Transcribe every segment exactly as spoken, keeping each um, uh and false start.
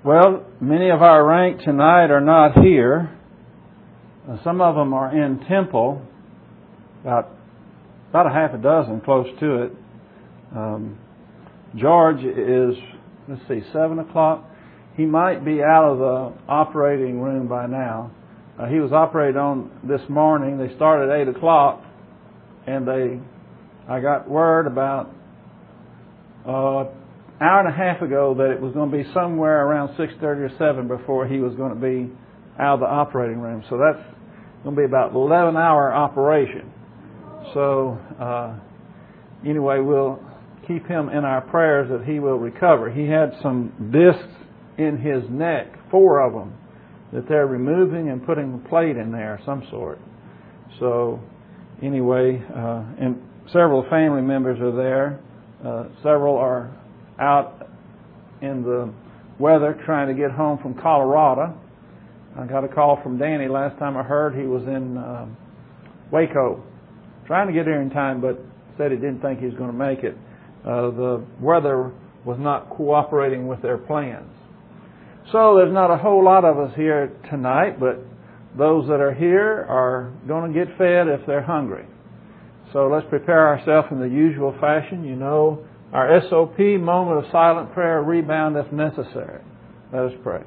Well, many of our rank tonight are not here. Uh, some of them are in Temple, about about a half a dozen, close to it. Um, George is, let's see, seven o'clock. He might be out of the operating room by now. Uh, he was operated on this morning. They started at eight o'clock, and they, I got word about uh, hour and a half ago that it was going to be somewhere around six thirty or seven before he was going to be out of the operating room. So that's going to be about eleven hour operation. So uh, anyway, we'll keep him in our prayers that he will recover. He had some discs in his neck, four of them, that they're removing and putting a plate in there of some sort. So anyway, uh, and several family members are there. Uh, several are out in the weather trying to get home from Colorado. I got a call from Danny last time I heard. He was in uh, Waco trying to get here in time, but said he didn't think he was going to make it. Uh, the weather was not cooperating with their plans. So there's not a whole lot of us here tonight, but those that are here are going to get fed if they're hungry. So let's prepare ourselves in the usual fashion. You know, our S O P, moment of silent prayer, rebound if necessary. Let us pray.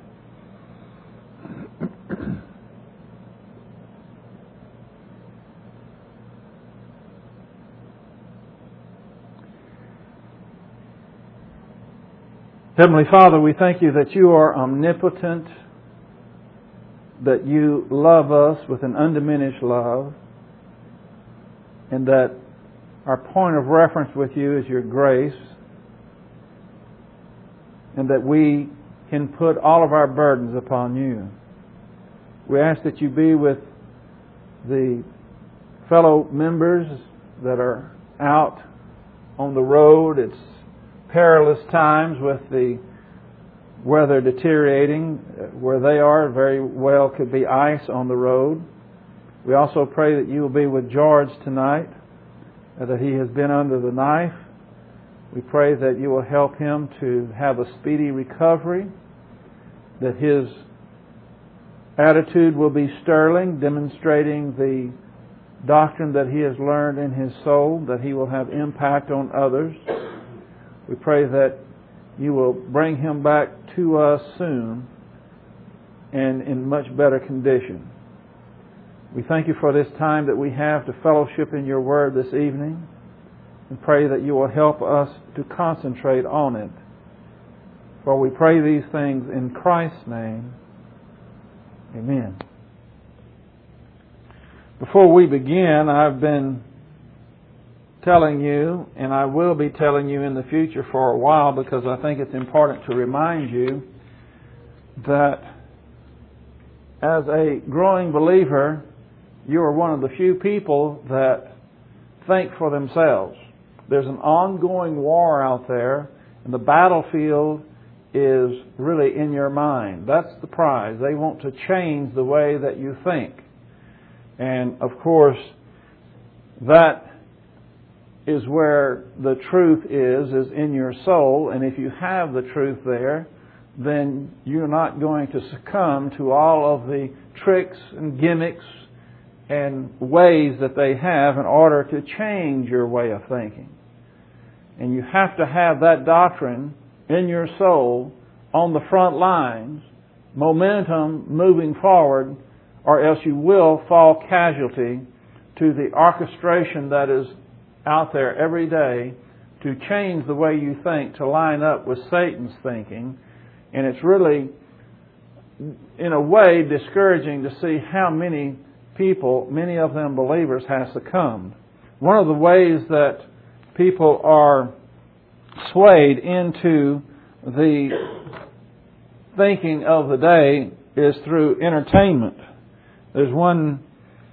Heavenly Father, we thank you that you are omnipotent, that you love us with an undiminished love, and that our point of reference with you is your grace, and that we can put all of our burdens upon you. We ask that you be with the fellow members that are out on the road. It's perilous times with the weather deteriorating. Where they are, very well could be ice on the road. We also pray that you will be with George tonight, that he has been under the knife. We pray that you will help him to have a speedy recovery, that his attitude will be sterling, demonstrating the doctrine that he has learned in his soul, that he will have impact on others. We pray that you will bring him back to us soon and in much better condition. We thank you for this time that we have to fellowship in your word this evening, and pray that you will help us to concentrate on it. For we pray these things in Christ's name. Amen. Before we begin, I've been telling you, and I will be telling you in the future for a while, because I think it's important to remind you that as a growing believer, you are one of the few people that think for themselves. There's an ongoing war out there, and the battlefield is really in your mind. That's the prize. They want to change the way that you think. And of course, that is where the truth is, is in your soul. And if you have the truth there, then you're not going to succumb to all of the tricks and gimmicks and ways that they have in order to change your way of thinking. And you have to have that doctrine in your soul on the front lines, momentum moving forward, or else you will fall casualty to the orchestration that is out there every day to change the way you think to line up with Satan's thinking. And it's really, in a way, discouraging to see how many people, many of them believers, have succumbed. One of the ways that people are swayed into the thinking of the day is through entertainment. There's one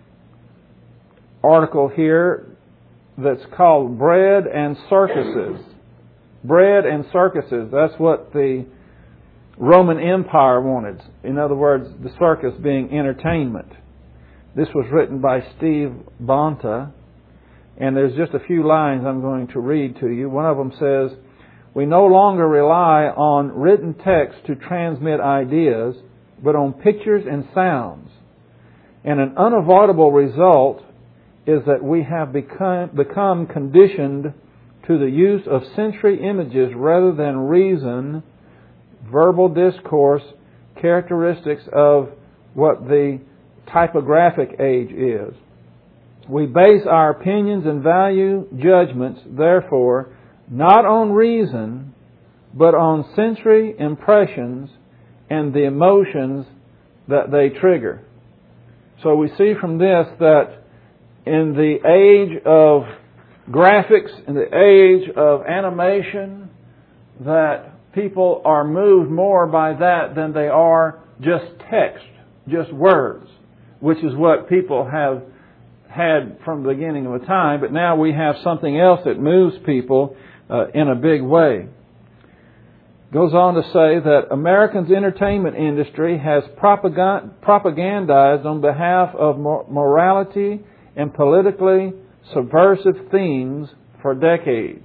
article here that's called Bread and Circuses. Bread and circuses. That's what the Roman Empire wanted. In other words, the circus being entertainment. This was written by Steve Bonta, and there's just a few lines I'm going to read to you. One of them says, We no longer rely on written text to transmit ideas, but on pictures and sounds. And an unavoidable result is that we have become, become conditioned to the use of sensory images rather than reason, verbal discourse, characteristics of what the typographic age is. We base our opinions and value judgments, therefore, not on reason, but on sensory impressions and the emotions that they trigger. So we see from this that in the age of graphics, in the age of animation, that people are moved more by that than they are just text, just words, which is what people have had from the beginning of time. But now we have something else that moves people uh, in a big way. Goes on to say that Americans' entertainment industry has propagandized on behalf of morality and politically subversive themes for decades.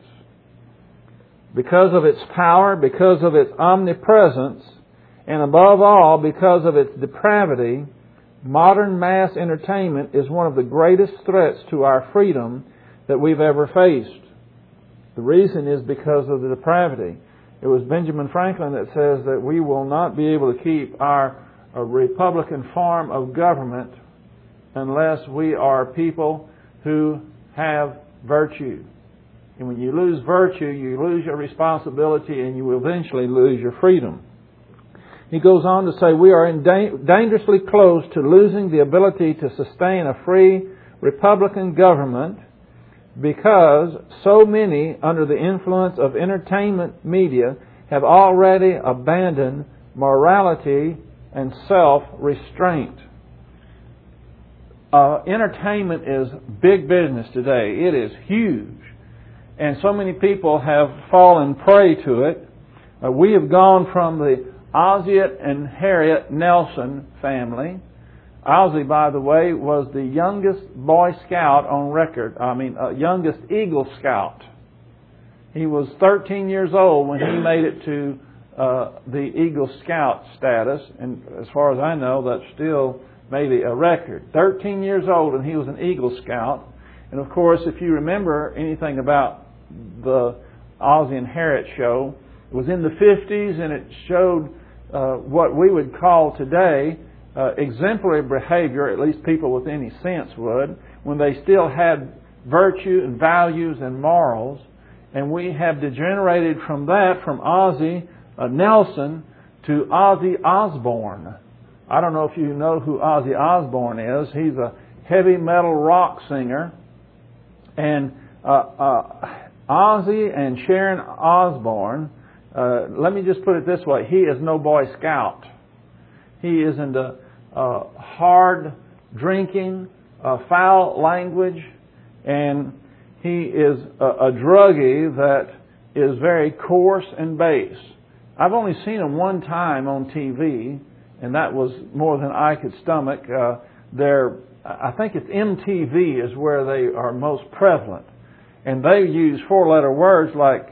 Because of its power, because of its omnipresence, and above all, because of its depravity, modern mass entertainment is one of the greatest threats to our freedom that we've ever faced. The reason is because of the depravity. It was Benjamin Franklin that says that we will not be able to keep our Republican form of government unless we are people who have virtue. And when you lose virtue, you lose your responsibility and you will eventually lose your freedom. He goes on to say, we are in da- dangerously close to losing the ability to sustain a free Republican government because so many, under the influence of entertainment media, have already abandoned morality and self-restraint. Uh, entertainment is big business today. It is huge. And so many people have fallen prey to it. Uh, we have gone from the Ozzie and Harriet Nelson family. Ozzie, by the way, was the youngest Boy Scout on record. I mean, uh, youngest Eagle Scout. He was thirteen years old when he made it to uh, the Eagle Scout status. And as far as I know, that's still maybe a record. thirteen years old and he was an Eagle Scout. And of course, if you remember anything about the Ozzie and Harriet show, it was in the fifties and it showed uh, what we would call today uh, exemplary behavior, at least people with any sense would, when they still had virtue and values and morals. And we have degenerated from that, from Ozzie uh, Nelson to Ozzy Osbourne. I don't know if you know who Ozzy Osbourne is. He's a heavy metal rock singer. And uh, uh, Ozzy and Sharon Osbourne, uh, let me just put it this way. He is no Boy Scout. He is into uh, hard drinking, uh, foul language, and he is a, a druggie that is very coarse and base. I've only seen him one time on T V, and that was more than I could stomach. Uh, they're, I think it's M T V is where they are most prevalent. And they use four-letter words like,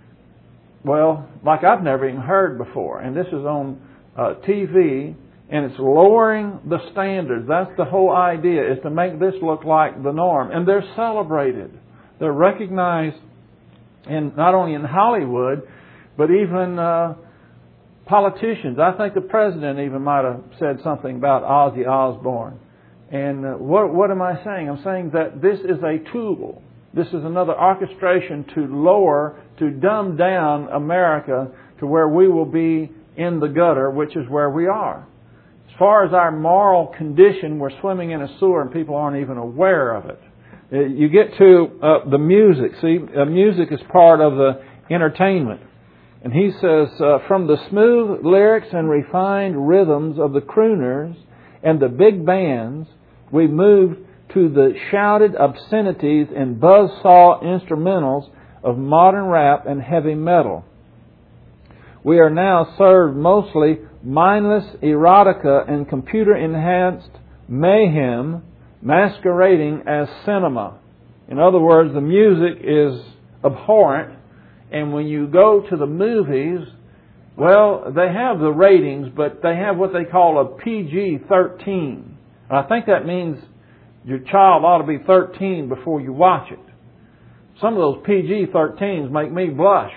well, like I've never even heard before. And this is on uh, T V, and it's lowering the standards. That's the whole idea, is to make this look like the norm. And they're celebrated. They're recognized in not only in Hollywood, but even uh, politicians. I think the president even might have said something about Ozzy Osbourne. And uh, what, what am I saying? I'm saying that this is a tool. This is another orchestration to lower, to dumb down America to where we will be in the gutter, which is where we are. As far as our moral condition, we're swimming in a sewer and people aren't even aware of it. You get to uh, the music. See, uh, music is part of the entertainment. And he says, uh, from the smooth lyrics and refined rhythms of the crooners and the big bands, we moved to the shouted obscenities and buzzsaw instrumentals of modern rap and heavy metal. We are now served mostly mindless erotica and computer-enhanced mayhem masquerading as cinema. In other words, the music is abhorrent And when you go to the movies, well, they have the ratings, but they have what they call a P G thirteen. And I think that means your child ought to be thirteen before you watch it. Some of those P G thirteens make me blush.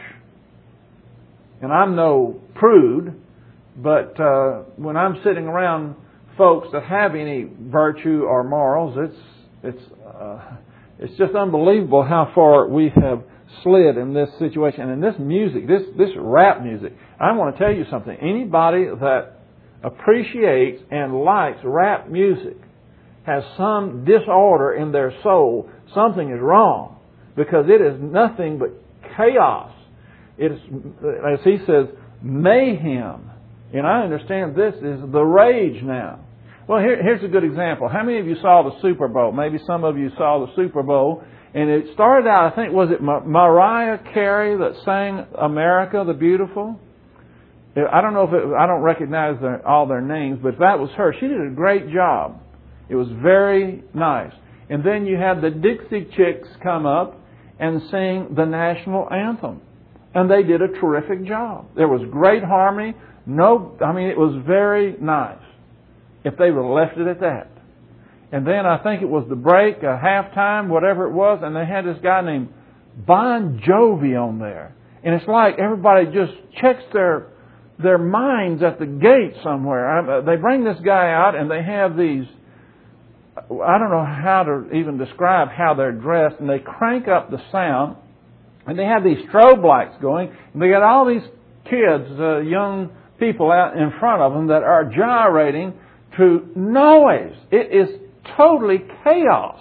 And I'm no prude, but uh, when I'm sitting around folks that have any virtue or morals, it's it's uh, it's just unbelievable how far we have slid in this situation. And in this music, this this rap music, I want to tell you something. Anybody that appreciates and likes rap music has some disorder in their soul. Something is wrong, because it is nothing but chaos. It is, as he says, mayhem. And I understand this is the rage now. Well, here, here's a good example. How many of you saw the Super Bowl? Maybe some of you saw the Super Bowl. And it started out, I think, was it Mariah Carey that sang America the Beautiful? I don't know if it, I don't recognize their, all their names, but if that was her, she did a great job. It was very nice. And then you had the Dixie Chicks come up and sing the national anthem. And they did a terrific job. There was great harmony. No, I mean, it was very nice if they would have left it at that. And then I think it was the break, a halftime, whatever it was, and they had this guy named Bon Jovi on there. And it's like everybody just checks their their minds at the gate somewhere. They bring this guy out and they have these, I don't know how to even describe how they're dressed, and they crank up the sound, and they have these strobe lights going, and they got all these kids, uh, young people out in front of them that are gyrating to noise. It is totally chaos.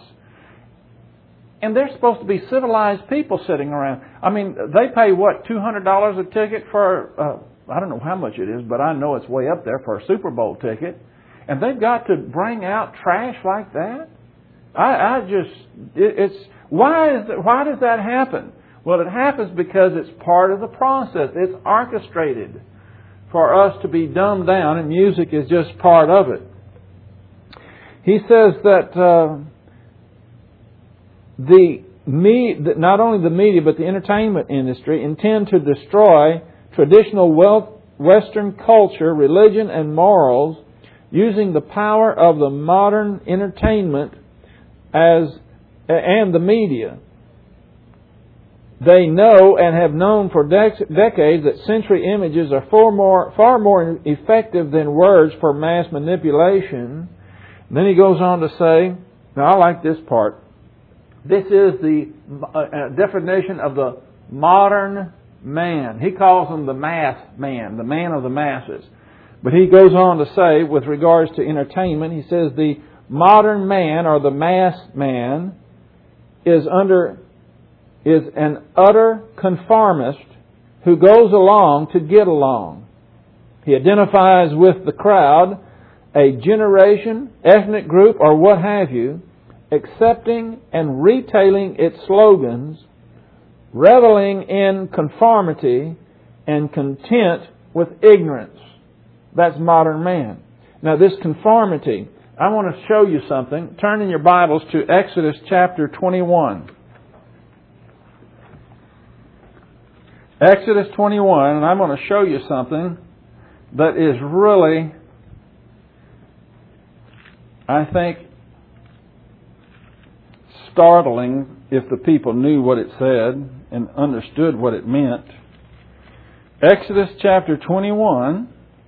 And they're supposed to be civilized people sitting around. I mean, they pay, what, two hundred dollars a ticket for, uh, I don't know how much it is, but I know it's way up there for a Super Bowl ticket. And they've got to bring out trash like that? I, I just, it, it's, why is it, why does that happen? Well, it happens because it's part of the process. It's orchestrated for us to be dumbed down, and music is just part of it. He says that uh, the me, not only the media but the entertainment industry intend to destroy traditional Western culture, religion, and morals using the power of the modern entertainment as and the media. They know and have known for dec- decades that sensory images are far more, far more effective than words for mass manipulation. And then he goes on to say, now I like this part, this is the uh, definition of the modern man. He calls him the mass man, the man of the masses. But he goes on to say, with regards to entertainment, he says the modern man, or the mass man, is under is an utter conformist who goes along to get along. He identifies with the crowd, a generation, ethnic group, or what have you, accepting and retailing its slogans, reveling in conformity, and content with ignorance. That's modern man. Now this conformity, I want to show you something. Turn in your Bibles to Exodus chapter twenty-one. Exodus twenty-one, and I'm going to show you something that is really, I think, startling if the people knew what it said and understood what it meant. Exodus chapter twenty-one.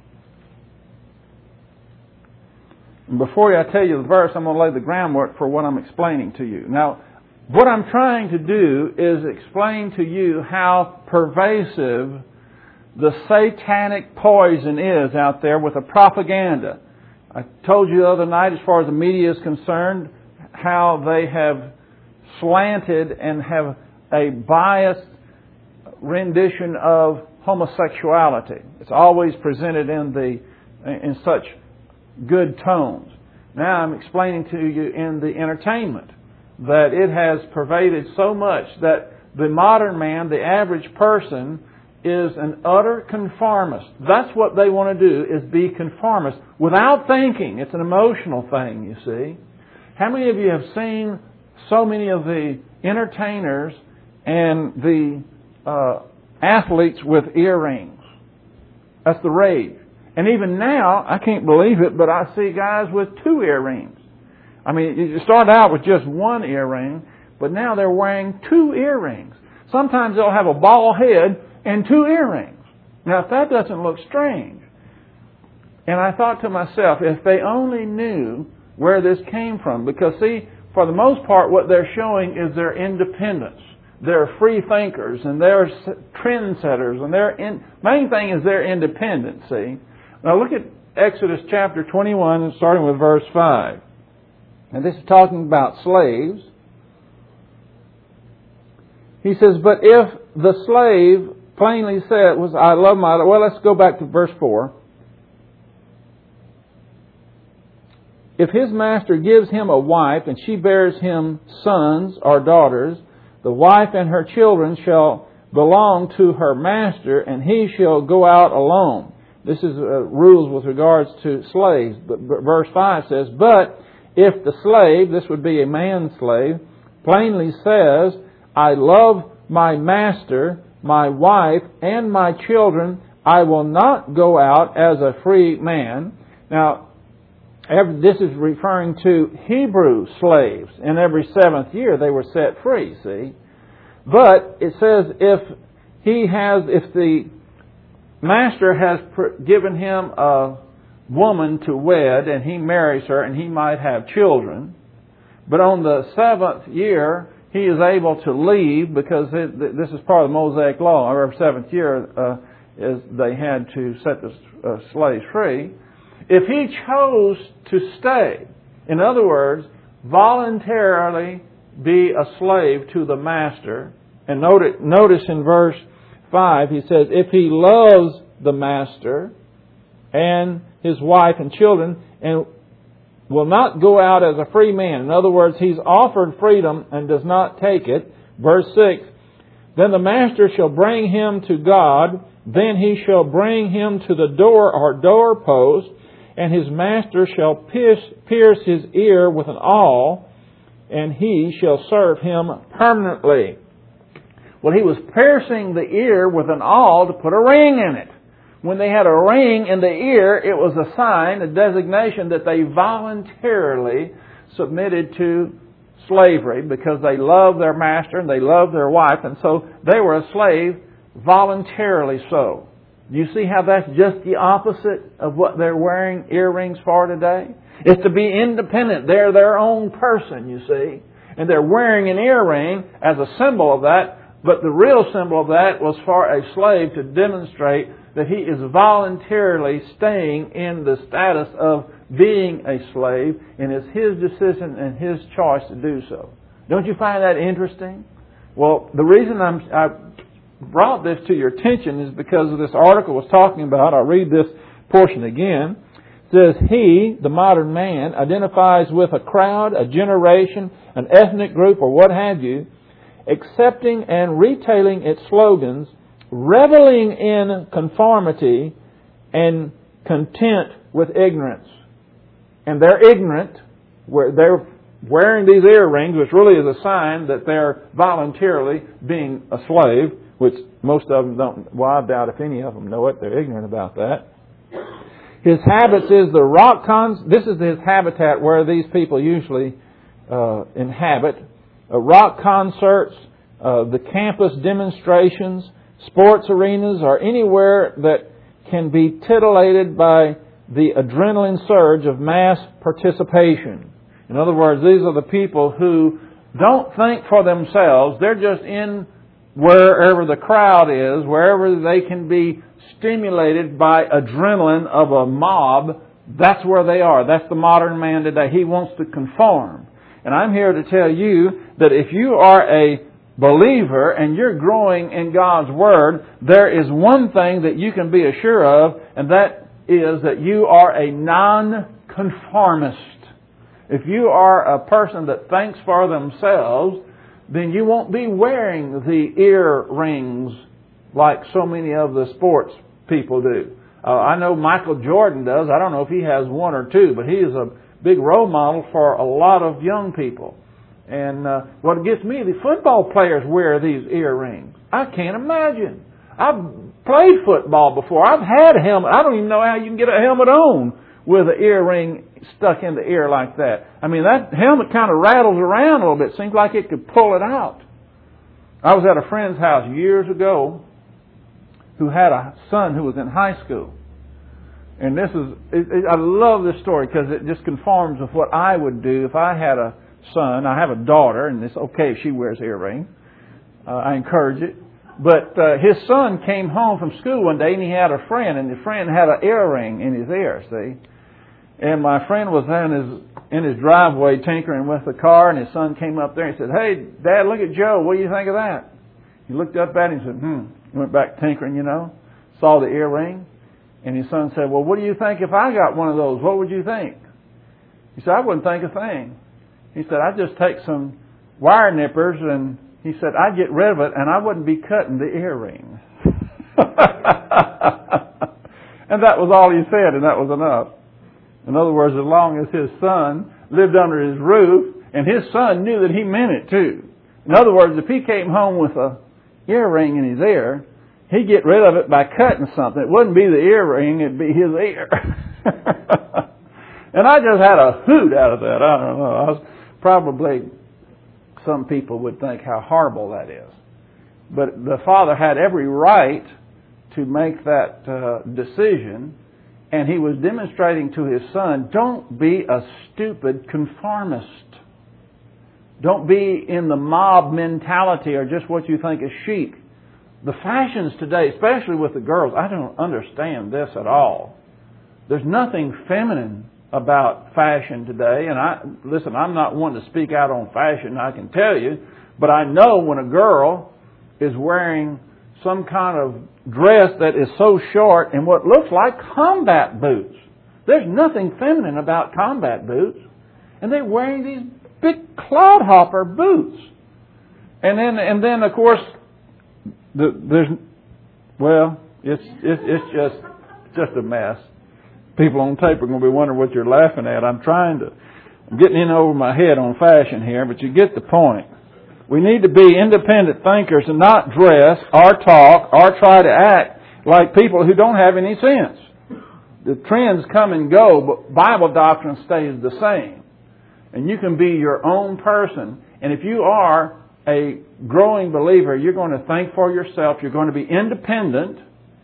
And before I tell you the verse, I'm going to lay the groundwork for what I'm explaining to you. Now, what I'm trying to do is explain to you how pervasive the satanic poison is out there with the propaganda. I told you the other night, as far as the media is concerned, how they have slanted and have a biased rendition of homosexuality. It's always presented in the in such good tones. Now I'm explaining to you in the entertainment that it has pervaded so much that the modern man, the average person, is an utter conformist. That's what they want to do, is be conformist without thinking. It's an emotional thing, you see. How many of you have seen so many of the entertainers and the uh, athletes with earrings. That's the rage. And even now, I can't believe it, but I see guys with two earrings. I mean, you start out with just one earring, but now they're wearing two earrings. Sometimes they'll have a bald head and two earrings. Now, if that doesn't look strange. And I thought to myself, if they only knew where this came from. Because, see, for the most part, what they're showing is their independence. They're free thinkers, and they're trendsetters, and their in, main thing is their independence, see. Now look at Exodus chapter twenty-one, and starting with verse five. And this is talking about slaves. He says, but if the slave plainly said, was I love my... Well, let's go back to verse four. If his master gives him a wife, and she bears him sons or daughters, the wife and her children shall belong to her master, and he shall go out alone. This is uh, rules with regards to slaves. But verse five says, but if the slave, this would be a manslave, plainly says, I love my master, my wife, and my children, I will not go out as a free man. Now, every, this is referring to Hebrew slaves. And every seventh year they were set free, see. But it says if he has, if the master has given him a woman to wed and he marries her and he might have children, but on the seventh year he is able to leave because it, this is part of the Mosaic law. Every seventh year uh, is they had to set the uh, slaves free. If he chose to stay, in other words, voluntarily be a slave to the master, and notice, notice in verse five, he says, if he loves the master and his wife and children and will not go out as a free man. In other words, he's offered freedom and does not take it. Verse six, then the master shall bring him to God, then he shall bring him to the door or doorpost, and his master shall pierce, pierce his ear with an awl, and he shall serve him permanently. Well, he was piercing the ear with an awl to put a ring in it. When they had a ring in the ear, it was a sign, a designation that they voluntarily submitted to slavery because they loved their master and they loved their wife, and so they were a slave voluntarily so. Do you see how that's just the opposite of what they're wearing earrings for today? It's to be independent. They're their own person, you see. And they're wearing an earring as a symbol of that. But the real symbol of that was for a slave to demonstrate that he is voluntarily staying in the status of being a slave, and it's his decision and his choice to do so. Don't you find that interesting? Well, the reason I'm, I brought this to your attention is because of this article was talking about. I'll read this portion again. It says, he, the modern man, identifies with a crowd, a generation, an ethnic group, or what have you, accepting and retailing its slogans, reveling in conformity, and content with ignorance. And they're ignorant, where they're wearing these earrings, which really is a sign that they're voluntarily being a slave, which most of them don't. Well, I doubt if any of them know it. They're ignorant about that. His habits is the rock cons. This is his habitat where these people usually uh, inhabit. Uh, rock concerts, uh, the campus demonstrations, sports arenas, or anywhere that can be titillated by the adrenaline surge of mass participation. In other words, these are the people who don't think for themselves. They're just in wherever the crowd is, wherever they can be stimulated by adrenaline of a mob. That's where they are. That's the modern man today. He wants to conform. And I'm here to tell you that if you are a believer and you're growing in God's Word, there is one thing that you can be assured of, and that is that you are a non-conformist. If you are a person that thinks for themselves, then you won't be wearing the earrings like so many of the sports people do. Uh, I know Michael Jordan does. I don't know if he has one or two, but he is a big role model for a lot of young people. And uh, what gets me, the football players wear these earrings. I can't imagine. I've played football before. I've had a helmet. I don't even know how you can get a helmet on with an earring stuck in the ear like that. I mean, that helmet kind of rattles around a little bit. Seems like it could pull it out. I was at a friend's house years ago who had a son who was in high school. And this is, it, it, I love this story because it just conforms with what I would do if I had a son. I have a daughter, and it's okay if she wears earrings. Uh, I encourage it. But uh, his son came home from school one day, and he had a friend, and the friend had an earring in his ear, see? And my friend was in his in his driveway tinkering with the car, and his son came up there and said, "Hey, Dad, look at Joe. What do you think of that?" He looked up at him and said, hmm. He went back tinkering, you know, saw the earring. And his son said, "Well, what do you think if I got one of those? What would you think?" He said, "I wouldn't think a thing." He said, "I'd just take some wire nippers," and he said, "I'd get rid of it, and I wouldn't be cutting the earring." And that was all he said, and that was enough. In other words, as long as his son lived under his roof, and his son knew that he meant it too. In other words, if he came home with a earring in his ear, he'd get rid of it by cutting something. It wouldn't be the earring, it'd be his ear. And I just had a hoot out of that. I don't know. I was probably, some people would think how horrible that is. But the father had every right to make that uh, decision. And he was demonstrating to his son, don't be a stupid conformist. Don't be in the mob mentality or just what you think is chic. The fashions today, especially with the girls, I don't understand this at all. There's nothing feminine about fashion today. And I listen, I'm not one to speak out on fashion, I can tell you. But I know when a girl is wearing some kind of dress that is so short and what looks like combat boots. There's nothing feminine about combat boots. And they're wearing these big clodhopper boots. And then, and then of course, the, there's, well, it's, it's, it's just, just a mess. People on tape are going to be wondering what you're laughing at. I'm trying to, I'm getting in over my head on fashion here, but you get the point. We need to be independent thinkers and not dress or talk or try to act like people who don't have any sense. The trends come and go, but Bible doctrine stays the same. And you can be your own person. And if you are a growing believer, you're going to think for yourself. You're going to be independent.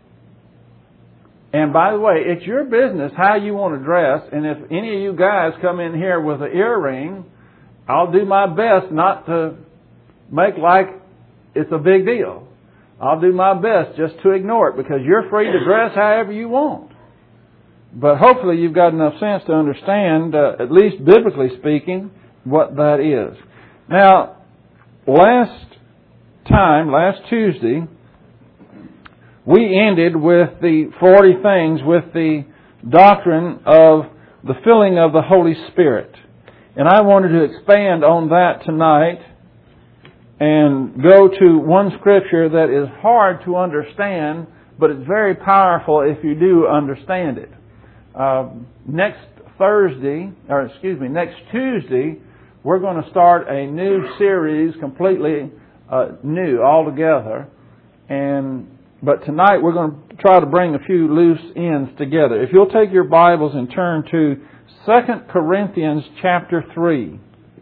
And by the way, it's your business how you want to dress. And if any of you guys come in here with an earring, I'll do my best not to make like it's a big deal. I'll do my best just to ignore it because you're free to dress however you want. But hopefully you've got enough sense to understand, uh, at least biblically speaking, what that is. Now, last time, last Tuesday, we ended with the forty things with the doctrine of the filling of the Holy Spirit. And I wanted to expand on that tonight and go to one scripture that is hard to understand, but it's very powerful if you do understand it. Uh, next Thursday, or excuse me, next Tuesday, we're going to start a new series, completely uh, new altogether. And but tonight we're going to try to bring a few loose ends together. If you'll take your Bibles and turn to Second Corinthians chapter three.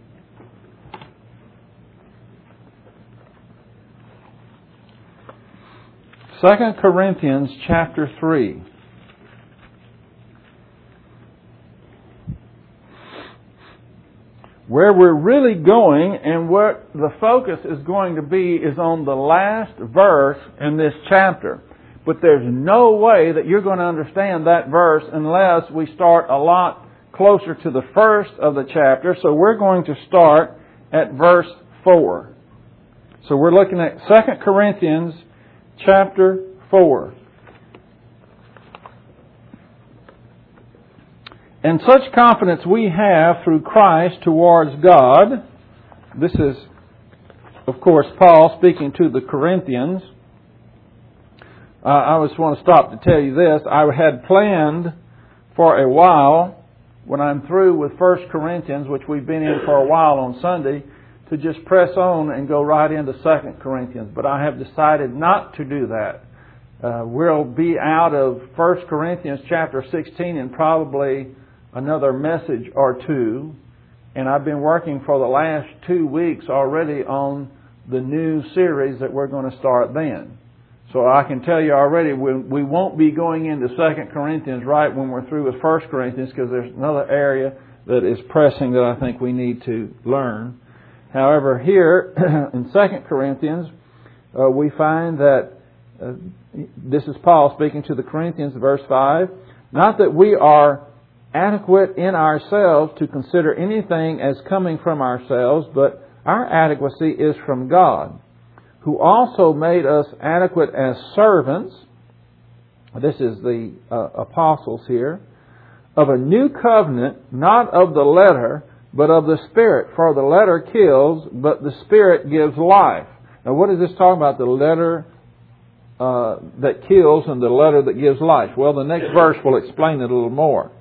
Second Corinthians chapter three. Where we're really going and what the focus is going to be is on the last verse in this chapter. But there's no way that you're going to understand that verse unless we start a lot closer to the first of the chapter. So we're going to start at verse four. So we're looking at Second Corinthians chapter four. And such confidence we have through Christ towards God. This is, of course, Paul speaking to the Corinthians. Uh, I just want to stop to tell you this. I had planned for a while, when I'm through with First Corinthians, which we've been in for a while on Sunday, to just press on and go right into Second Corinthians. But I have decided not to do that. Uh, we'll be out of First Corinthians chapter sixteen in probably another message or two. And I've been working for the last two weeks already on the new series that we're going to start then. So I can tell you already, we, we won't be going into Second Corinthians right when we're through with First Corinthians, because there's another area that is pressing that I think we need to learn. However, here in Second Corinthians, uh, we find that uh, this is Paul speaking to the Corinthians, verse five. Not that we are adequate in ourselves to consider anything as coming from ourselves, but our adequacy is from God, who also made us adequate as servants. This is the uh, apostles here. Of a new covenant, not of the letter, but of the Spirit. For the letter kills, but the Spirit gives life. Now what is this talking about? The letter uh, that kills and the letter that gives life. Well, the next verse will explain it a little more.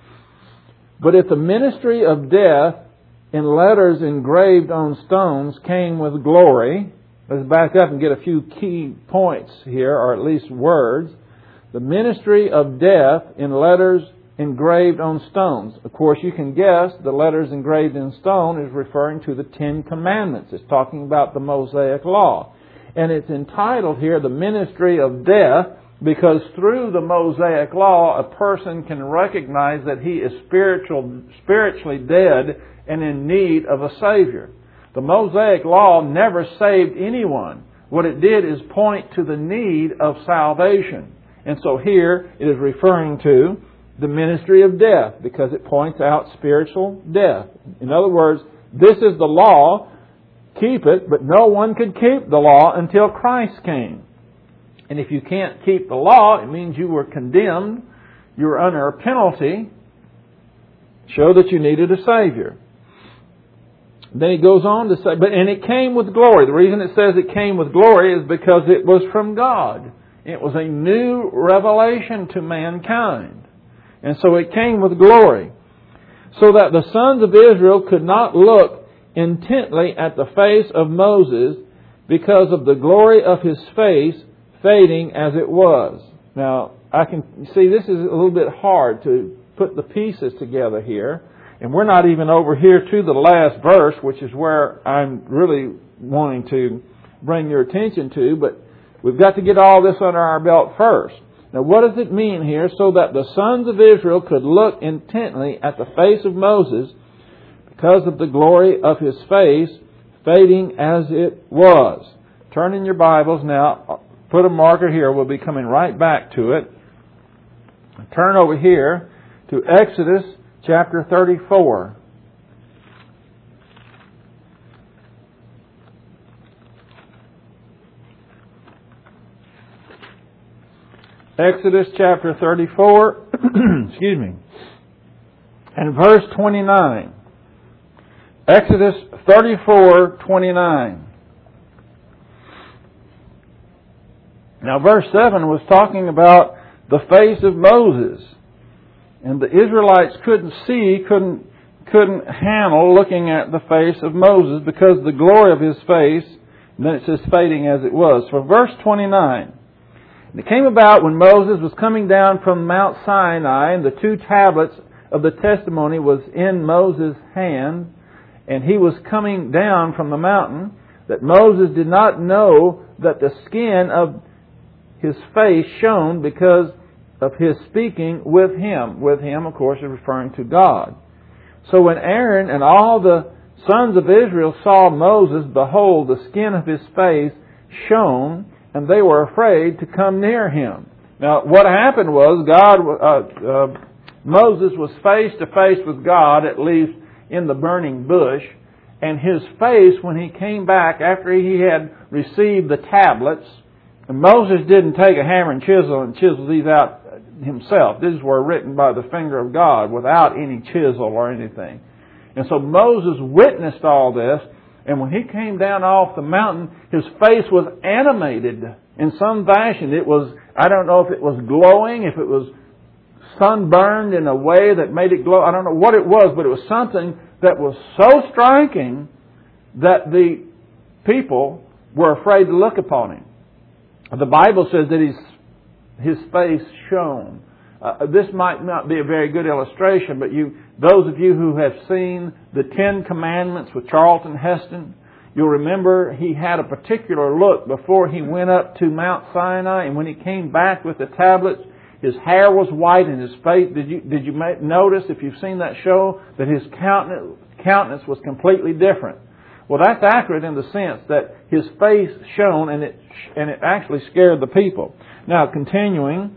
But if the ministry of death in letters engraved on stones came with glory, let's back up and get a few key points here, or at least words. The ministry of death in letters engraved on stones. Of course, you can guess the letters engraved in stone is referring to the Ten Commandments. It's talking about the Mosaic Law. And it's entitled here, the ministry of death, because through the Mosaic Law, a person can recognize that he is spiritual, spiritually dead and in need of a Savior. The Mosaic Law never saved anyone. What it did is point to the need of salvation. And so here it is referring to the ministry of death, because it points out spiritual death. In other words, this is the law, keep it, but no one could keep the law until Christ came. And if you can't keep the law, it means you were condemned, you were under a penalty, show that you needed a Savior. Then he goes on to say, but and it came with glory. The reason it says it came with glory is because it was from God. It was a new revelation to mankind. And so it came with glory. So that the sons of Israel could not look intently at the face of Moses because of the glory of his face fading as it was. Now, I can see this is a little bit hard to put the pieces together here. And we're not even over here to the last verse, which is where I'm really wanting to bring your attention to. But we've got to get all this under our belt first. Now, what does it mean here? So that the sons of Israel could look intently at the face of Moses because of the glory of his face fading as it was. Turn in your Bibles now. Put a marker here. We'll be coming right back to it. Turn over here to Exodus chapter thirty-four. Exodus chapter thirty-four, excuse me, and verse twenty-nine. Exodus thirty-four, twenty-nine. Now verse seven was talking about the face of Moses. And the Israelites couldn't see, couldn't, couldn't handle looking at the face of Moses because of the glory of his face. And then it says fading as it was. For verse twenty-nine. And it came about when Moses was coming down from Mount Sinai, and the two tablets of the testimony was in Moses' hand, and he was coming down from the mountain, that Moses did not know that the skin of his face shone because of his speaking with him. With him, of course, is referring to God. So when Aaron and all the sons of Israel saw Moses, behold, the skin of his face shone, and they were afraid to come near him. Now, what happened was God, uh, uh, Moses was face to face with God, at least in the burning bush, and his face, when he came back after he had received the tablets, and Moses didn't take a hammer and chisel and chisel these out himself. These were written by the finger of God without any chisel or anything. And so Moses witnessed all this, and when he came down off the mountain, his face was animated in some fashion. It was, I don't know if it was glowing, if it was sunburned in a way that made it glow. I don't know what it was, but it was something that was so striking that the people were afraid to look upon him. The Bible says that his His face shone. Uh, this might not be a very good illustration, but you, those of you who have seen the Ten Commandments with Charlton Heston, you'll remember he had a particular look before he went up to Mount Sinai, and when he came back with the tablets, his hair was white and his face, did you, did you notice, if you've seen that show, that his countenance, countenance was completely different? Well, that's accurate in the sense that his face shone and it, and it actually scared the people. Now, continuing,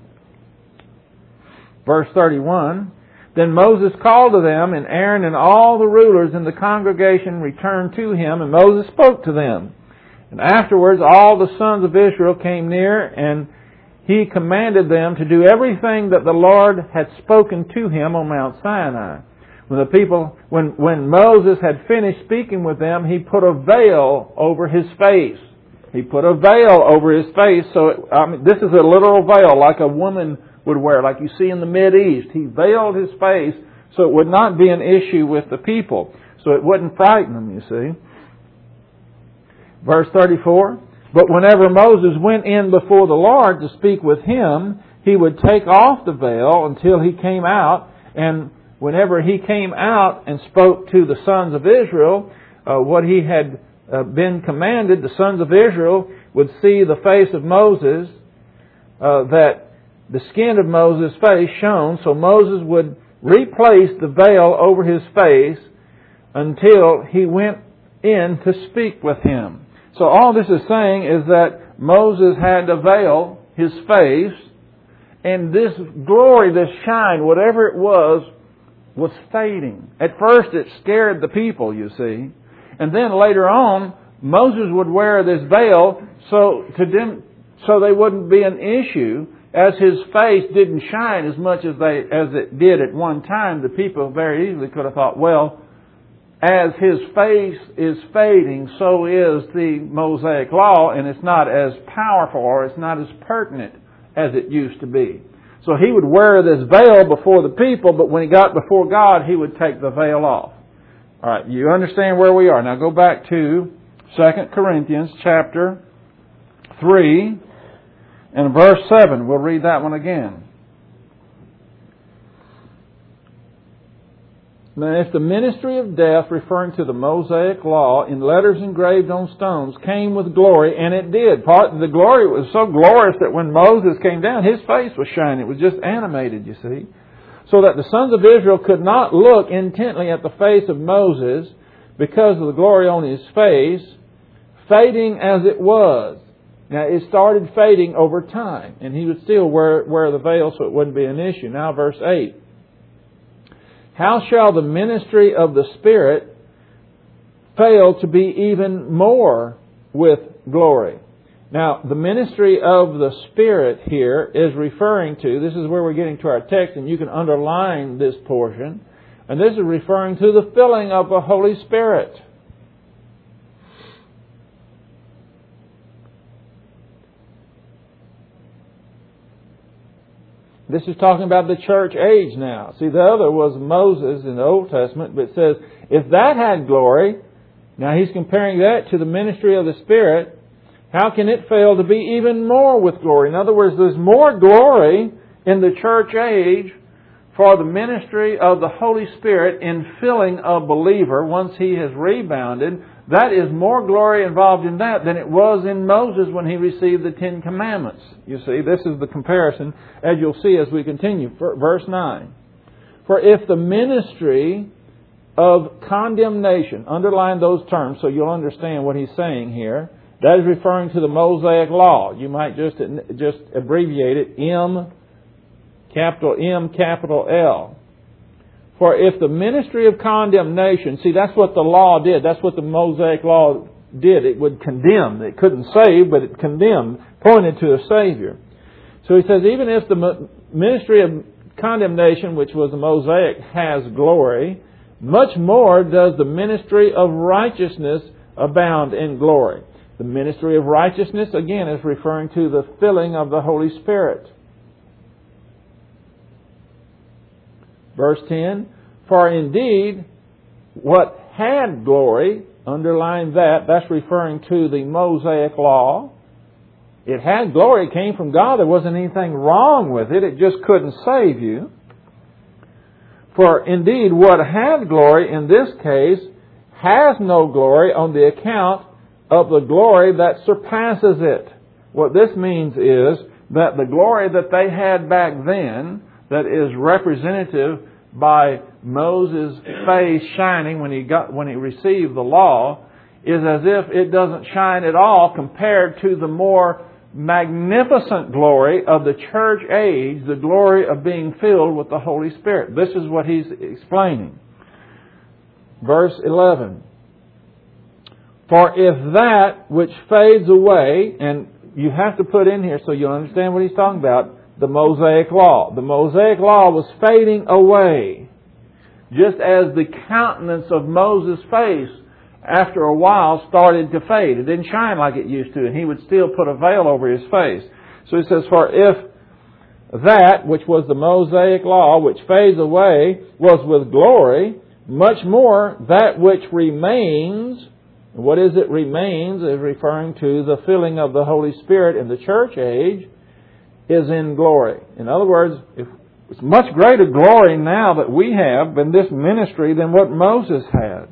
verse thirty-one, then Moses called to them, and Aaron and all the rulers in the congregation returned to him, and Moses spoke to them. And afterwards all the sons of Israel came near, and he commanded them to do everything that the Lord had spoken to him on Mount Sinai. When the people, when, when Moses had finished speaking with them, he put a veil over his face. He put a veil over his face, so it, I mean, this is a literal veil like a woman would wear, like you see in the Mideast. He veiled his face so it would not be an issue with the people, so it wouldn't frighten them, you see. Verse thirty-four, but whenever Moses went in before the Lord to speak with him, he would take off the veil until he came out, and whenever he came out and spoke to the sons of Israel, uh, what he had uh, been commanded, the sons of Israel would see the face of Moses, uh, that the skin of Moses' face shone, so Moses would replace the veil over his face until he went in to speak with him. So all this is saying is that Moses had to veil his face, and this glory, this shine, whatever it was, was fading. At first it scared the people, you see. And then later on, Moses would wear this veil so to dem- so they wouldn't be an issue. As his face didn't shine as much as they as it did at one time, the people very easily could have thought, well, as his face is fading, so is the Mosaic Law, and it's not as powerful or it's not as pertinent as it used to be. So he would wear this veil before the people, but when he got before God, he would take the veil off. All right, you understand where we are. Now go back to Second Corinthians chapter three and verse seven. We'll read that one again. Now, if the ministry of death, referring to the Mosaic Law, in letters engraved on stones, came with glory, and it did. Part the glory was so glorious that when Moses came down, his face was shining. It was just animated, you see. So that the sons of Israel could not look intently at the face of Moses because of the glory on his face, fading as it was. Now, it started fading over time, and he would still wear, wear the veil so it wouldn't be an issue. Now, verse eight. How shall the ministry of the Spirit fail to be even more with glory? Now, the ministry of the Spirit here is referring to, this is where we're getting to our text, and you can underline this portion, and this is referring to the filling of the Holy Spirit. This is talking about the church age now. See, the other was Moses in the Old Testament, but it says, if that had glory, now he's comparing that to the ministry of the Spirit, how can it fail to be even more with glory? In other words, there's more glory in the church age for the ministry of the Holy Spirit in filling a believer once he has rebounded. That is more glory involved in that than it was in Moses when he received the Ten Commandments. You see, this is the comparison, as you'll see as we continue. Verse nine. For if the ministry of condemnation, underline those terms so you'll understand what he's saying here. That is referring to the Mosaic Law. You might just, just abbreviate it M, capital M, capital L. For if the ministry of condemnation, see, that's what the law did. That's what the Mosaic Law did. It would condemn. It couldn't save, but it condemned, pointed to a Savior. So he says, even if the ministry of condemnation, which was the Mosaic, has glory, much more does the ministry of righteousness abound in glory. The ministry of righteousness, again, is referring to the filling of the Holy Spirit. Verse ten, for indeed, what had glory, underline that, that's referring to the Mosaic Law, It had glory. It came from God. There wasn't anything wrong with it. It just couldn't save you. For indeed, what had glory in this case has no glory on the account of the glory that surpasses it. What this means is that the glory that they had back then, that is representative by Moses' face shining when he got when he received the law, is as if it doesn't shine at all compared to the more magnificent glory of the church age, the glory of being filled with the Holy Spirit. This is what he's explaining. Verse eleven. For if that which fades away, and you have to put in here so you'll understand what he's talking about, the Mosaic Law. The Mosaic Law was fading away, just as the countenance of Moses' face after a while started to fade. It didn't shine like it used to, and he would still put a veil over his face. So he says, for if that which was the Mosaic Law, which fades away, was with glory, much more that which remains. What is it remains is referring to the filling of the Holy Spirit in the church age, is in glory. In other words, if it's much greater glory now that we have in this ministry than what Moses had.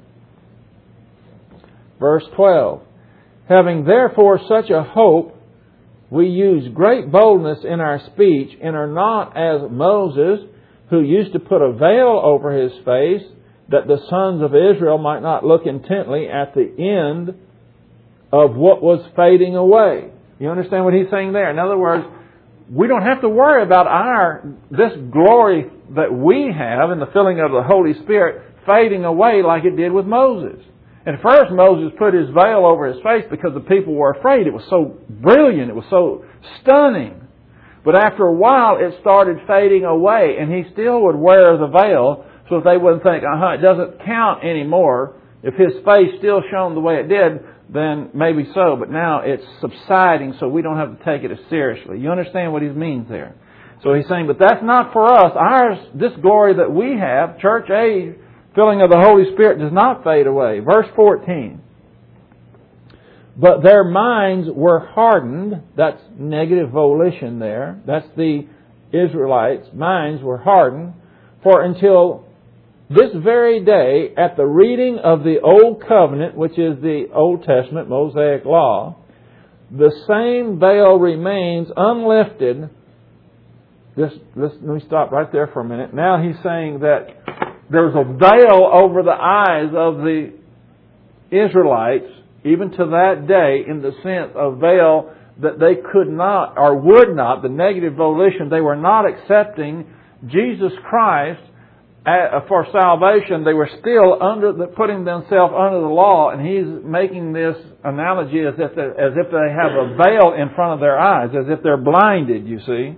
Verse twelve. Having therefore such a hope, we use great boldness in our speech, and are not as Moses, who used to put a veil over his face, that the sons of Israel might not look intently at the end of what was fading away. You understand what he's saying there? In other words, we don't have to worry about our this glory that we have in the filling of the Holy Spirit fading away like it did with Moses. At first, Moses put his veil over his face because the people were afraid. It was so brilliant. It was so stunning. But after a while, it started fading away, and he still would wear the veil so that they wouldn't think, uh-huh, it doesn't count anymore. If his face still shone the way it did, then maybe so. But now it's subsiding, so we don't have to take it as seriously. You understand what he means there? So he's saying, but that's not for us. Ours, this glory that we have, church age, filling of the Holy Spirit, does not fade away. Verse fourteen. But their minds were hardened. That's negative volition there. That's the Israelites' minds were hardened. For until this very day, at the reading of the Old Covenant, which is the Old Testament, Mosaic Law, the same veil remains unlifted. Just, just, let me stop right there for a minute. Now he's saying that there's a veil over the eyes of the Israelites, even to that day, in the sense of veil that they could not or would not, the negative volition, they were not accepting Jesus Christ for salvation. They were still under the, putting themselves under the law, and he's making this analogy as if they, as if they have a veil in front of their eyes, as if they're blinded, you see.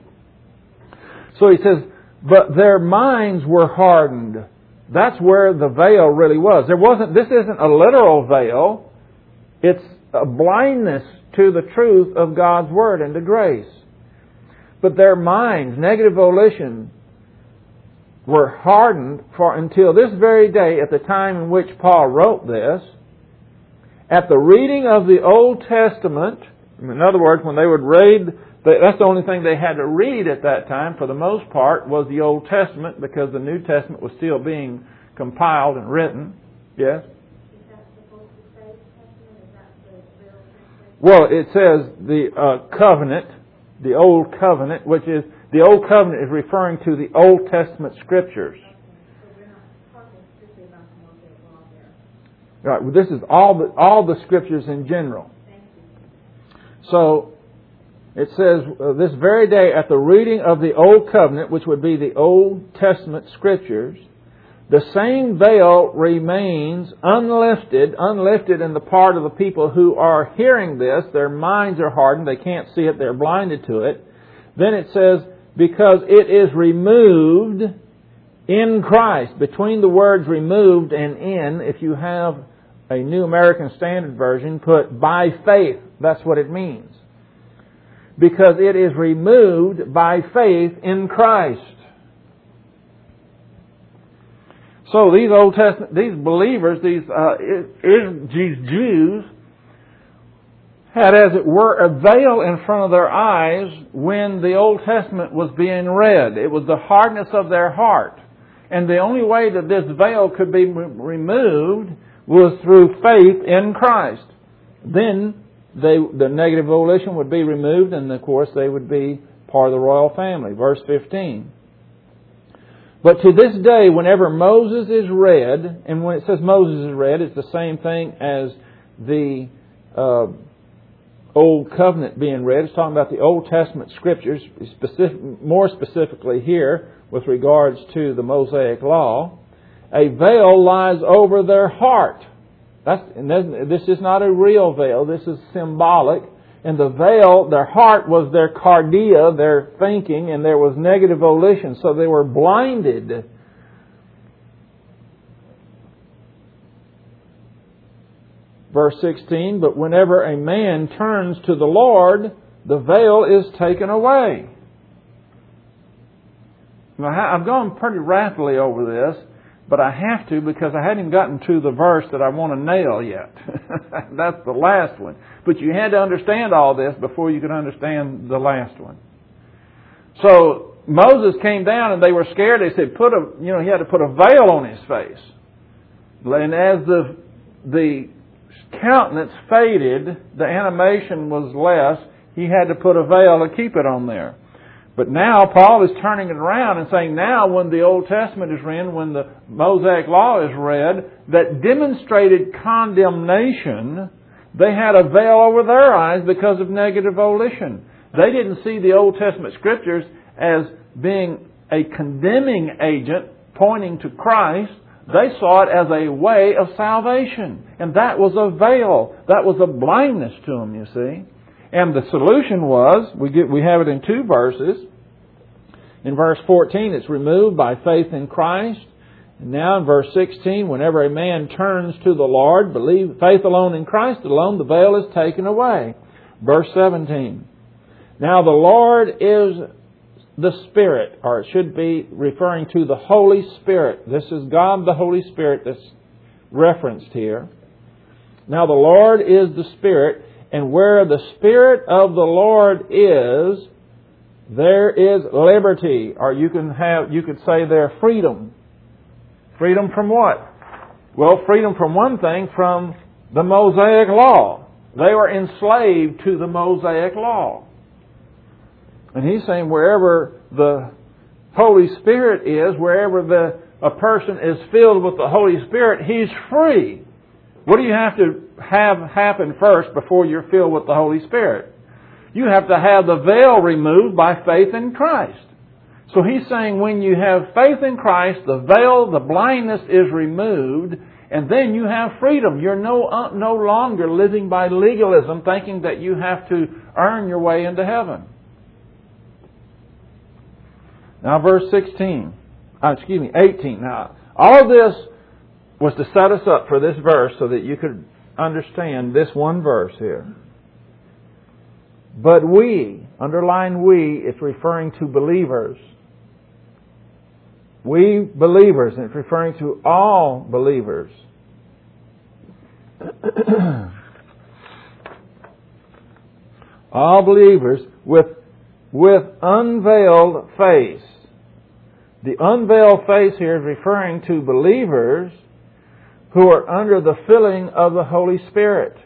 So he says, but their minds were hardened. That's where the veil really was. There wasn't. This isn't a literal veil. It's a blindness to the truth of God's Word and to grace. But their minds, negative volition, were hardened for until this very day, at the time in which Paul wrote this, at the reading of the Old Testament. In other words, when they would read, that's the only thing they had to read at that time, for the most part, was the Old Testament, because the New Testament was still being compiled and written. Yes? Is that supposed to say Testament? Is that the real translation? Well, it says the uh, covenant, the Old Covenant, which is, the Old Covenant is referring to the Old Testament Scriptures. Okay. So we're not talking strictly about the Mosaic Law there. Right. Well, this is all the, all the Scriptures in general. Thank you. So, it says, uh, this very day at the reading of the Old Covenant, which would be the Old Testament Scriptures, the same veil remains unlifted, unlifted in the part of the people who are hearing this. Their minds are hardened, they can't see it, they're blinded to it. Then it says, because it is removed in Christ. Between the words removed and in, if you have a New American Standard Version, put by faith. That's what it means. Because it is removed by faith in Christ. So these Old Testament, these believers, these uh, these Jews, had, as it were, a veil in front of their eyes when the Old Testament was being read. It was the hardness of their heart. And the only way that this veil could be removed was through faith in Christ. Then they, the negative volition would be removed, and of course they would be part of the royal family. Verse fifteen. But to this day, whenever Moses is read, and when it says Moses is read, it's the same thing as the uh, Old Covenant being read. It's talking about the Old Testament Scriptures, specific, more specifically here with regards to the Mosaic Law. A veil lies over their heart. That's, and this is not a real veil. This is symbolic. And the veil, their heart was their cardia, their thinking, and there was negative volition. So they were blinded. Verse sixteen, but whenever a man turns to the Lord, the veil is taken away. Now, I've gone pretty rapidly over this, but I have to because I hadn't gotten to the verse that I want to nail yet. That's the last one. But you had to understand all this before you could understand the last one. So Moses came down and they were scared. They said, "Put a, you know, he had to put a veil on his face." And as the the countenance faded, the animation was less. He had to put a veil to keep it on there. But now Paul is turning it around and saying now when the Old Testament is read, when the Mosaic Law is read, that demonstrated condemnation, they had a veil over their eyes because of negative volition. They didn't see the Old Testament Scriptures as being a condemning agent pointing to Christ. They saw it as a way of salvation. And that was a veil. That was a blindness to them, you see. And the solution was, we get we have it in two verses. In verse fourteen, it's removed by faith in Christ. And now in verse sixteen, whenever a man turns to the Lord, believe faith alone in Christ alone, the veil is taken away. Verse seventeen. Now the Lord is the Spirit, or it should be referring to the Holy Spirit. This is God the Holy Spirit that's referenced here. Now the Lord is the Spirit, and where the Spirit of the Lord is, there is liberty, or you can have you could say there freedom. Freedom from what? Well, freedom from one thing, from the Mosaic Law. They were enslaved to the Mosaic Law. And he's saying wherever the Holy Spirit is, wherever the a person is filled with the Holy Spirit, he's free. What do you have to have happen first before you're filled with the Holy Spirit? You have to have the veil removed by faith in Christ. So he's saying when you have faith in Christ, the veil, the blindness is removed, and then you have freedom. You're no, uh, no longer living by legalism, thinking that you have to earn your way into heaven. Now verse sixteen, uh, excuse me, eighteen. Now all of this was to set us up for this verse so that you could understand this one verse here. But we, underline we, it's referring to believers. We believers, and it's referring to all believers. All believers with, with unveiled face. The unveiled face here is referring to believers who are under the filling of the Holy Spirit.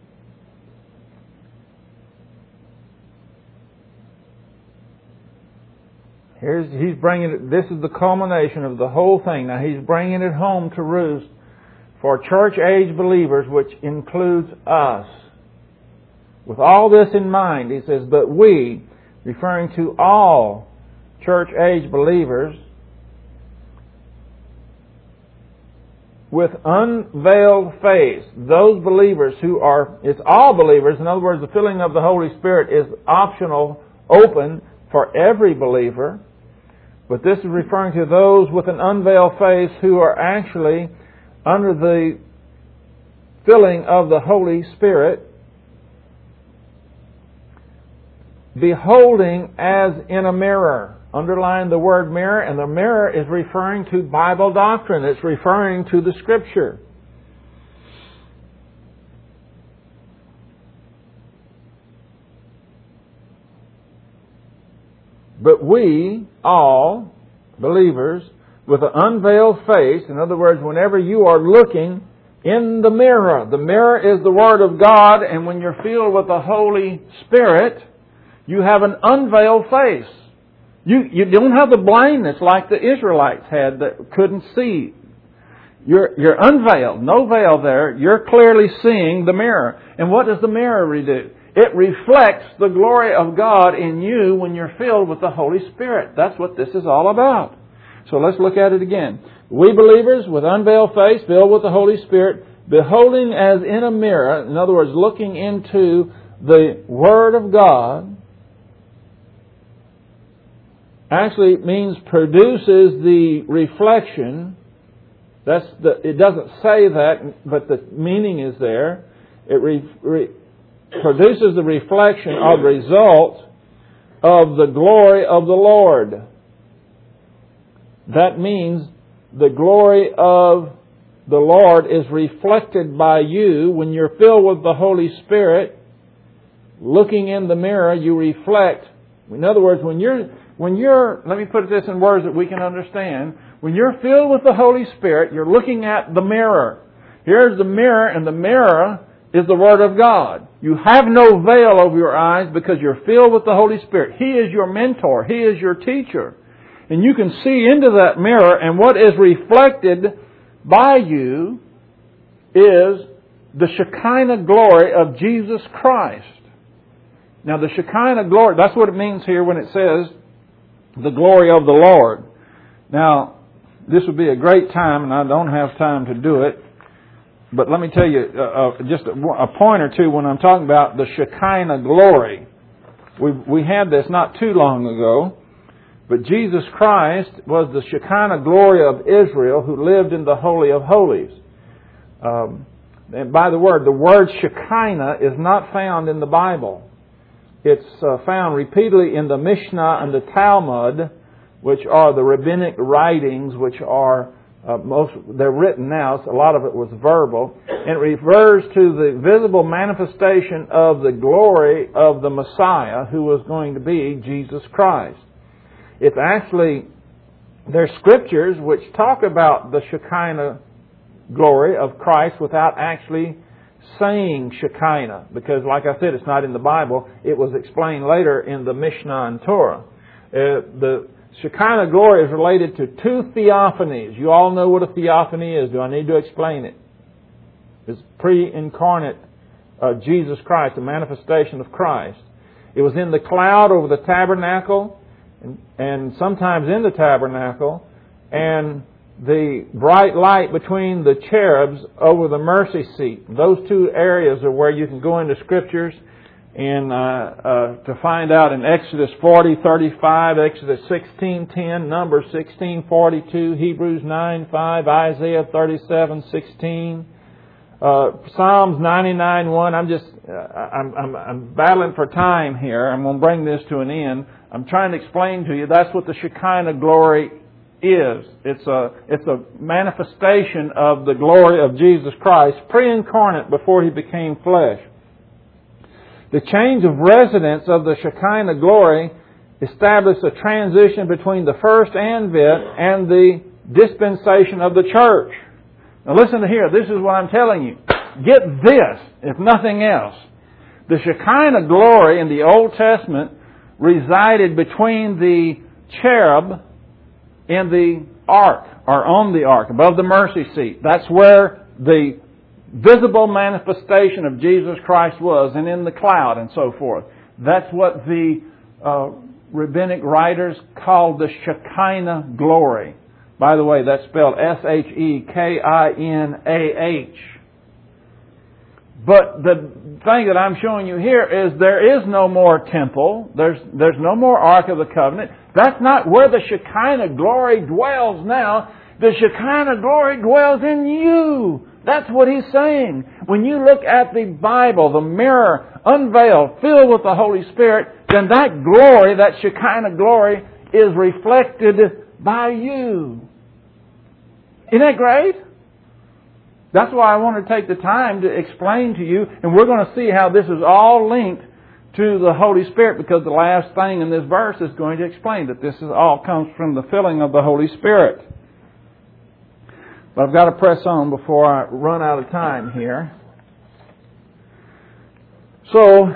Here's, he's bringing it, this is the culmination of the whole thing. Now he's bringing it home to roost for church-age believers, which includes us. With all this in mind, he says, but we, referring to all church-age believers, with unveiled face, those believers who are, it's all believers. In other words, the filling of the Holy Spirit is optional, open for every believer. But this is referring to those with an unveiled face who are actually under the filling of the Holy Spirit, beholding as in a mirror. Underline the word mirror, and the mirror is referring to Bible doctrine. It's referring to the Scripture. But we, all believers, with an unveiled face, in other words, whenever you are looking in the mirror, the mirror is the Word of God, and when you're filled with the Holy Spirit, you have an unveiled face. You, you don't have the blindness like the Israelites had that couldn't see. You're, you're unveiled, no veil there. You're clearly seeing the mirror. And what does the mirror do? It reflects the glory of God in you when you're filled with the Holy Spirit. That's what this is all about. So let's look at it again. We believers with unveiled face, filled with the Holy Spirit, beholding as in a mirror, in other words, looking into the Word of God, actually means produces the reflection. That's the, it doesn't say that, but the meaning is there. It re, re, produces the reflection or result of the glory of the Lord. That means the glory of the Lord is reflected by you when you're filled with the Holy Spirit. Looking in the mirror, you reflect. In other words, when you're, when you're, let me put this in words that we can understand. When you're filled with the Holy Spirit, you're looking at the mirror. Here's the mirror, and the mirror is the Word of God. You have no veil over your eyes because you're filled with the Holy Spirit. He is your mentor. He is your teacher. And you can see into that mirror, and what is reflected by you is the Shekinah glory of Jesus Christ. Now the Shekinah glory, that's what it means here when it says the glory of the Lord. Now, this would be a great time, and I don't have time to do it, but let me tell you uh, uh, just a, a point or two when I'm talking about the Shekinah glory. We we had this not too long ago, but Jesus Christ was the Shekinah glory of Israel who lived in the Holy of Holies. Um, and by the word, the word Shekinah is not found in the Bible. It's uh, found repeatedly in the Mishnah and the Talmud, which are the rabbinic writings, which are uh, most, they're written now, so a lot of it was verbal. And it refers to the visible manifestation of the glory of the Messiah, who was going to be Jesus Christ. It's actually, there's scriptures which talk about the Shekinah glory of Christ without actually saying Shekinah. Because like I said, it's not in the Bible. It was explained later in the Mishnah and Torah. Uh, the Shekinah glory is related to two theophanies. You all know what a theophany is. Do I need to explain it? It's pre-incarnate uh, Jesus Christ, a manifestation of Christ. It was in the cloud over the tabernacle, and, and sometimes in the tabernacle, and the bright light between the cherubs over the mercy seat. Those two areas are where you can go into scriptures and uh, uh, to find out in Exodus forty thirty-five, Exodus sixteen ten, Numbers sixteen forty-two, Hebrews nine five, Isaiah thirty-seven sixteen, uh, Psalms ninety-nine one. I'm just uh, I'm, I'm I'm battling for time here. I'm going to bring this to an end. I'm trying to explain to you that's what the Shekinah glory is. It's a it's a manifestation of the glory of Jesus Christ, pre-incarnate before He became flesh. The change of residence of the Shekinah glory established a transition between the first advent and the dispensation of the church. Now listen to here. This is what I'm telling you. Get this, if nothing else. The Shekinah glory in the Old Testament resided between the cherub in the ark, or on the ark, above the mercy seat. That's where the visible manifestation of Jesus Christ was, and in the cloud and so forth. That's what the uh, rabbinic writers called the Shekinah glory. By the way, that's spelled S H E K I N A H. But the thing that I'm showing you here is there is no more temple. There's, there's no more Ark of the Covenant. That's not where the Shekinah glory dwells now. The Shekinah glory dwells in you. That's what he's saying. When you look at the Bible, the mirror unveiled, filled with the Holy Spirit, then that glory, that Shekinah glory, is reflected by you. Isn't that great? That's why I want to take the time to explain to you, and we're going to see how this is all linked to the Holy Spirit, because the last thing in this verse is going to explain that this is all comes from the filling of the Holy Spirit. But I've got to press on before I run out of time here. So,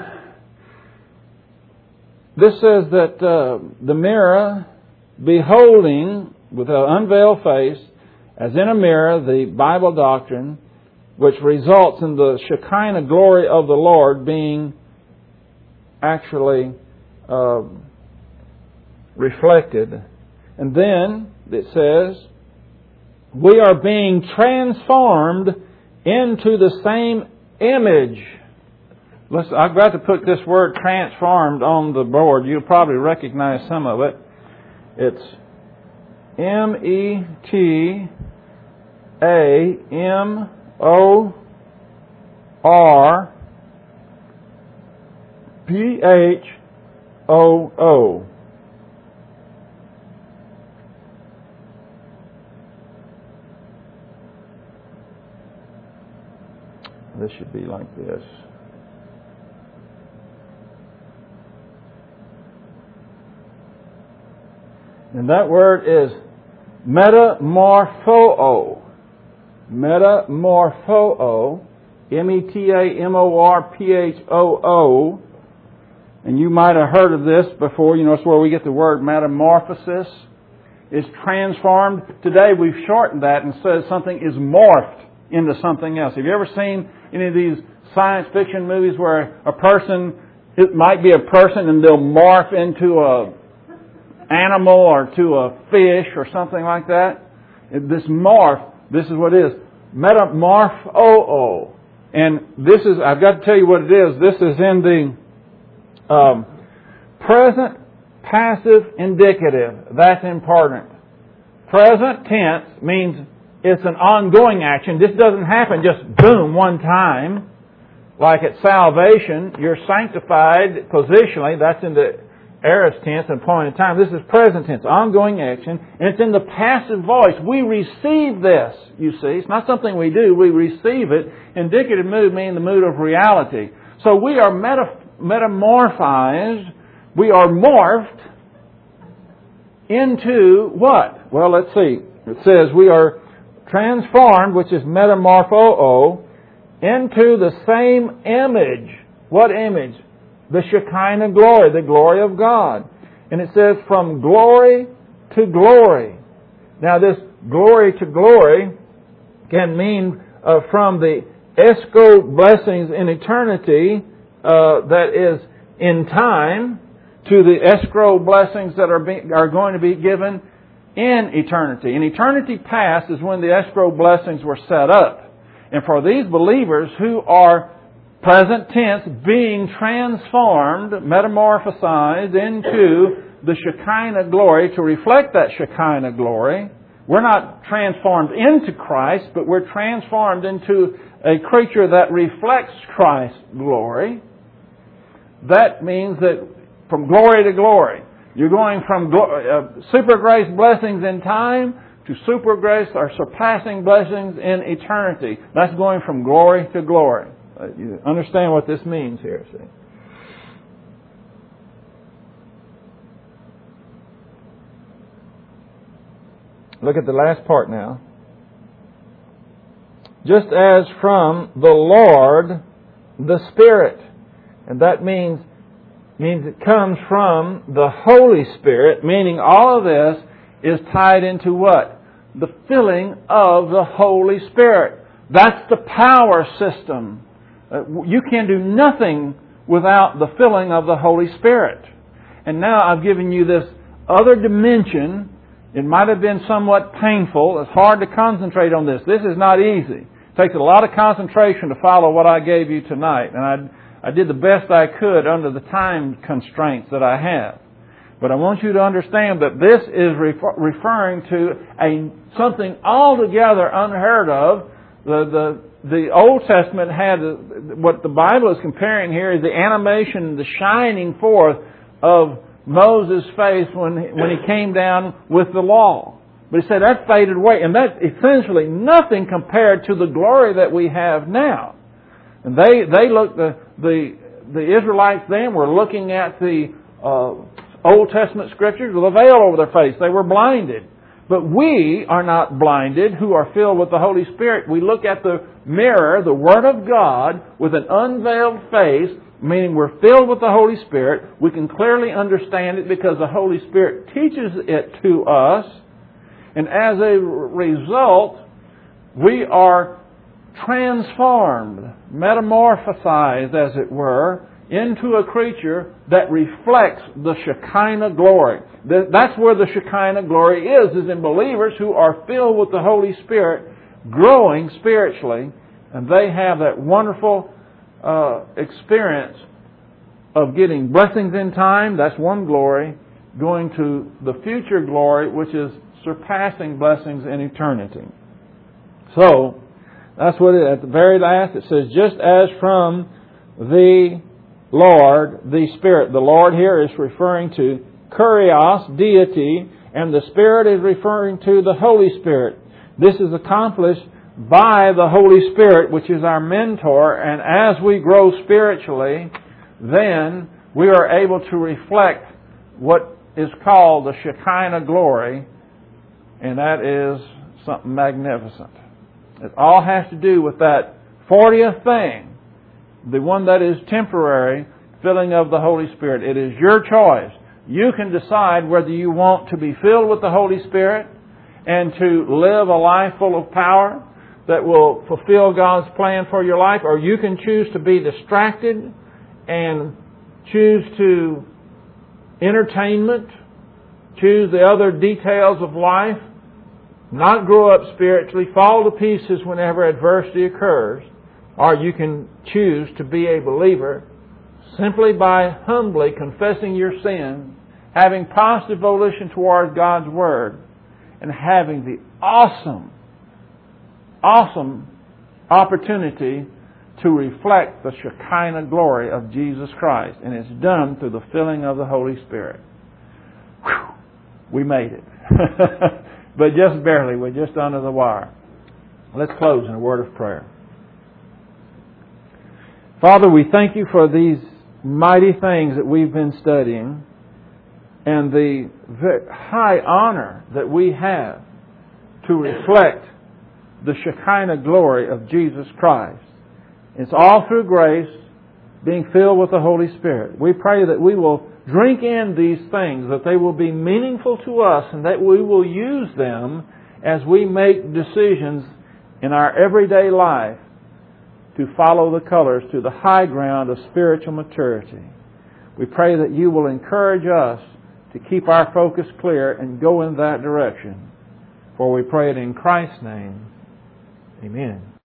this says that uh, the mirror, beholding with an unveiled face, as in a mirror, the Bible doctrine, which results in the Shekinah glory of the Lord being actually uh, reflected. And then it says, we are being transformed into the same image. Listen, I've got to put this word transformed on the board. You'll probably recognize some of it. It's M E T A M O R P H O O. This should be like this. And that word is metamorpho. Metamorpho. M E T A M O R P H O O. And you might have heard of this before. You know, it's where we get the word metamorphosis. It's transformed. Today we've shortened that and said something is morphed into something else. Have you ever seen any of these science fiction movies where a person, it might be a person and they'll morph into a animal or to a fish or something like that? This morph, this is what it is. Metamorpho. And this is, I've got to tell you what it is. This is in the um, present passive indicative. That's important. Present tense means it's an ongoing action. This doesn't happen just boom one time. Like at salvation, you're sanctified positionally. That's in the aorist tense and point in time. This is present tense, ongoing action, and it's in the passive voice. We receive this, you see. It's not something we do. We receive it. Indicative mood meaning the mood of reality. So we are meta, metamorphized. We are morphed into what? Well, let's see. It says we are transformed, which is metamorpho, into the same image. What image? The Shekinah glory, the glory of God. And it says from glory to glory. Now this glory to glory can mean uh, from the escrow blessings in eternity uh, that is in time to the escrow blessings that are, be, are going to be given in eternity. In eternity past is when the escrow blessings were set up. And for these believers who are present tense, being transformed, metamorphosized into the Shekinah glory to reflect that Shekinah glory. We're not transformed into Christ, but we're transformed into a creature that reflects Christ's glory. That means that from glory to glory, you're going from uh, super grace blessings in time to super grace or surpassing blessings in eternity. That's going from glory to glory. You understand what this means here, see? Look at the last part now. Just as from the Lord, the Spirit. And that means, means it comes from the Holy Spirit, meaning all of this is tied into what? The filling of the Holy Spirit. That's the power system. You can do nothing without the filling of the Holy Spirit. And now I've given you this other dimension. It might have been somewhat painful. It's hard to concentrate on this. This is not easy. It takes a lot of concentration to follow what I gave you tonight. And I, I did the best I could under the time constraints that I have. But I want you to understand that this is refer- referring to a something altogether unheard of. The, the, the Old Testament had, what the Bible is comparing here is the animation, the shining forth of Moses' face when, when he came down with the law. But he said that faded away. And that's essentially nothing compared to the glory that we have now. And they, they look, the, the, the Israelites then were looking at the uh, Old Testament Scriptures with a veil over their face. They were blinded. But we are not blinded who are filled with the Holy Spirit. We look at the mirror, the Word of God, with an unveiled face, meaning we're filled with the Holy Spirit. We can clearly understand it because the Holy Spirit teaches it to us. And as a result, we are transformed, metamorphosized, as it were, into a creature that reflects the Shekinah glory. That's where the Shekinah glory is, is in believers who are filled with the Holy Spirit, growing spiritually, and they have that wonderful uh, experience of getting blessings in time. That's one glory. Going to the future glory, which is surpassing blessings in eternity. So, that's what it is. At the very last, it says, just as from the Lord, the Spirit. The Lord here is referring to Kurios, deity, and the Spirit is referring to the Holy Spirit. This is accomplished by the Holy Spirit, which is our mentor, and as we grow spiritually, then we are able to reflect what is called the Shekinah glory, and that is something magnificent. It all has to do with that fortieth thing, the one that is temporary, filling of the Holy Spirit. It is your choice. You can decide whether you want to be filled with the Holy Spirit and to live a life full of power that will fulfill God's plan for your life, or you can choose to be distracted and choose to entertainment, choose the other details of life, not grow up spiritually, fall to pieces whenever adversity occurs, or you can choose to be a believer simply by humbly confessing your sin, having positive volition towards God's Word, and having the awesome, awesome opportunity to reflect the Shekinah glory of Jesus Christ. And it's done through the filling of the Holy Spirit. Whew, we made it. But just barely. We're just under the wire. Let's close in a word of prayer. Father, we thank You for these mighty things that we've been studying and the high honor that we have to reflect the Shekinah glory of Jesus Christ. It's all through grace, being filled with the Holy Spirit. We pray that we will drink in these things, that they will be meaningful to us, and that we will use them as we make decisions in our everyday life to follow the colors to the high ground of spiritual maturity. We pray that You will encourage us to keep our focus clear and go in that direction. For we pray it in Christ's name. Amen.